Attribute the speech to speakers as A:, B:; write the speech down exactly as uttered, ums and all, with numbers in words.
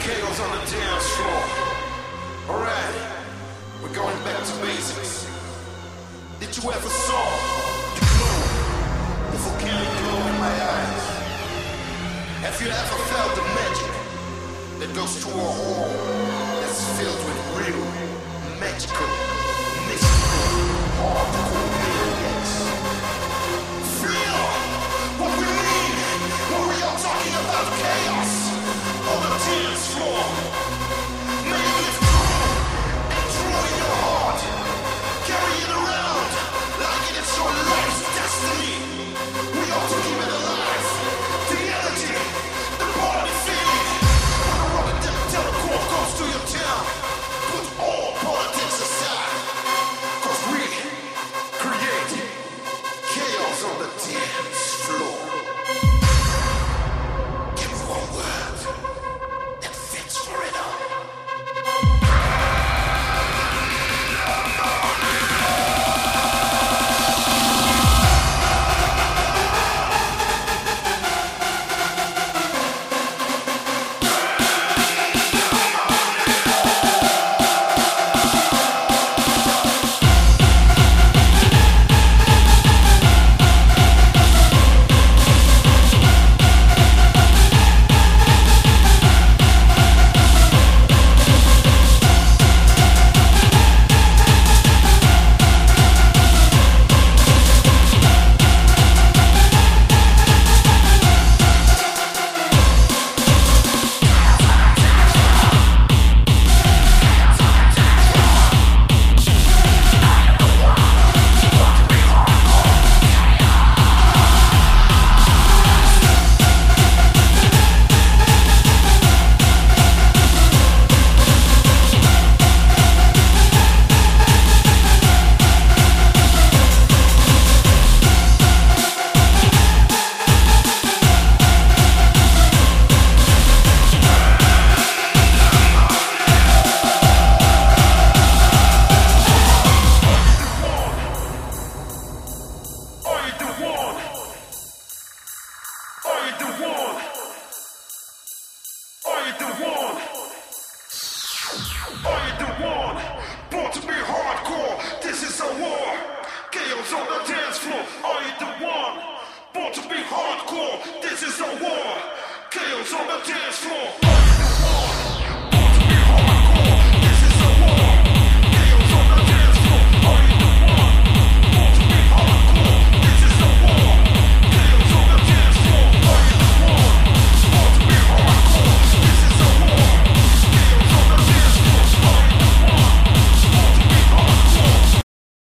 A: chaos on the dance floor. Alright, we're going back to basics. Did you ever saw the glow, the volcanic glow in my eyes? Have you ever felt the magic that goes through a hall that's filled with real, magical, mystical, hardcore maniacs? Feel what we mean when we are talking about chaos on the dance floor. May you live true and true in your heart. Carry it around like it is your life's destiny. We ought to keep it alive. The energy, the body feeling. When a rocket telecom goes to your town, put all politics aside. Cause we create chaos on the dance floor. Give me one word that fits for it all. Born to be hardcore, this is a war. Chaos on the dance floor.